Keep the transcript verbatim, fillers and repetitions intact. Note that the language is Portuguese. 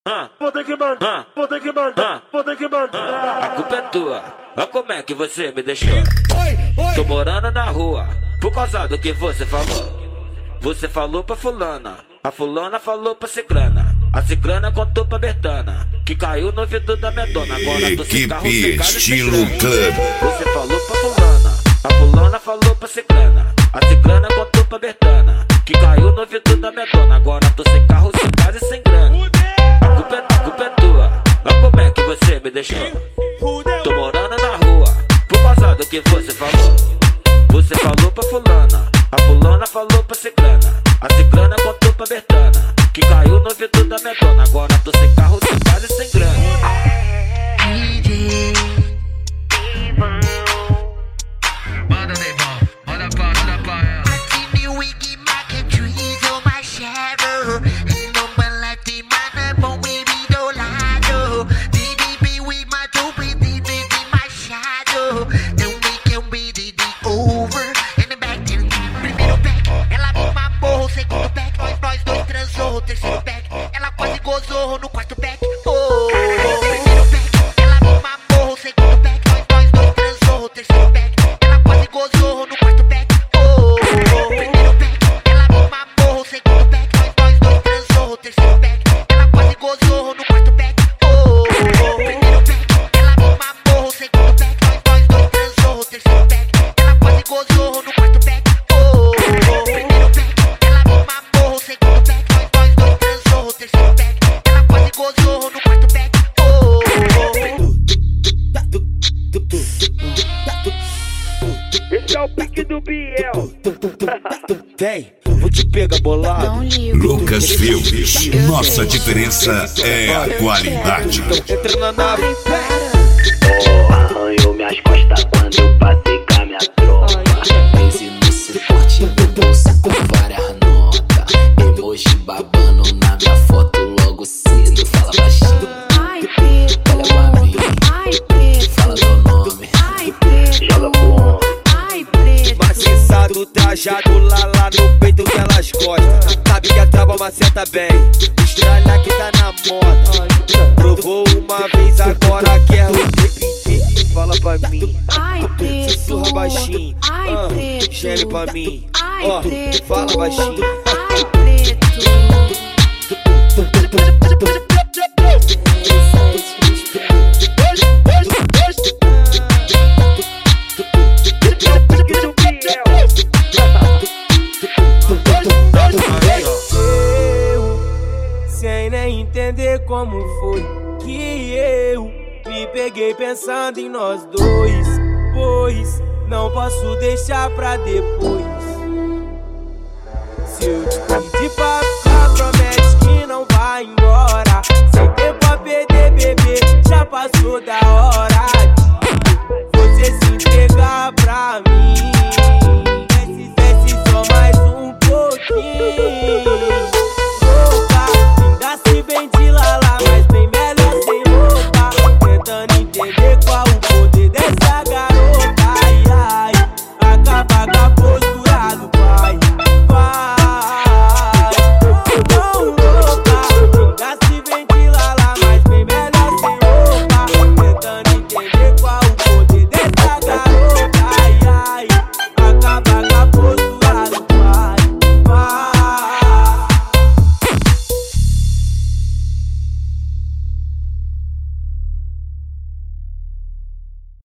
Vou ter que mandar, vou ter que mandar, vou ter que mandar. A culpa é tua, olha como é que você me deixou. Tô morando na rua, por causa do que você falou. Você falou pra fulana, a fulana falou pra ciclana, a ciclana contou pra Bertana, que caiu no vidro da minha dona. Agora tô sem carro, sem casa, Estilo sem Club. Você falou pra fulana, a fulana falou pra ciclana, a ciclana contou pra Bertana, que caiu no vidro da minha dona. Agora tô sem carro, sem casa e sem grana. A culpa é, a culpa é tua, olha como é que você me deixou. Tô morando na rua, por causa do que você falou. Você falou pra fulana, a fulana falou pra ciclana, a ciclana contou pra Bertana, que caiu no vidro da minha dona. Agora tô sem carro, sem casa e sem grana. Manda Neymar, manda pra, manda pra ela. Terceiro pack, ela quase gozou no quarto pack. Oh, primeiro pack, ela me mamou. Segundo pack, nós, nós dois transou. Terceiro pack, ela quase gozou no quarto pack. Oh, primeiro pack, ela me mamou. Segundo pack, nós, nós dois transou. Terceiro pack, ela quase gozou no quarto pack. Oh, primeiro pack, ela me mamou. Segundo pack, nós, nós dois transou. Terceiro pack, ela quase gozou no quarto pack. Oh, primeiro pack, ela me mamou. Segundo pack, terceiro pack, ela quase gozou no quarto pack. Oh, Esse é o pique do Biel. Vem, vou te pegar bolado. Lucas Filmes, nossa diferença é a qualidade. Entra na nave. Oh, arranhou minhas costas quando eu passei com a minha tropa. Esse no suporte do bolsa com várias notas. Emoji babando na minha foto logo cedo. Fala baixinho, Ai, preto. olha pra mim. Ai, preto. Fala meu nome. Ai, preto. Joga pro ombro. Ai, preto. Maciçado, trajado lá lá no peito que elas gostam. Sabe que a trava maceta bem, estranha que tá na moda. Provou uma vez, agora quer repetir. Fala pra mim, Ai, preto. sussurra baixinho. Ai, Ah, preto. geme pra mim. Ai, Ó, preto. fala baixinho. Ai, preto. Sem nem entender como foi que eu me peguei pensando em nós dois, pois não posso deixar pra depois. Se eu te pedir pra ficar, promete que não vai embora. Sem tempo a perder, bebê, já passou da hora de você se entregar pra mim. Desce, desce só mais um pouquinho. Louca, ainda se vem de lala, mas bem melhor sem roupa. Tentando entender qual o poder dessa